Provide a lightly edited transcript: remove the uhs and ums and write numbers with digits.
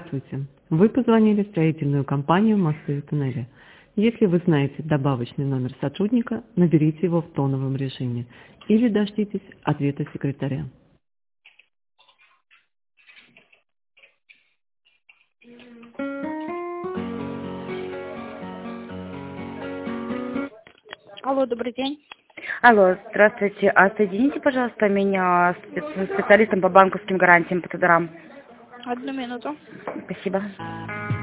Здравствуйте. Вы позвонили в строительную компанию «Мосты и туннели». Если вы знаете добавочный номер сотрудника, наберите его в тоновом режиме или дождитесь ответа секретаря. Алло, добрый день. Алло, здравствуйте. Соедините, пожалуйста, меня с специалистом по банковским гарантиям по ТДРам. Одну минуту. Спасибо.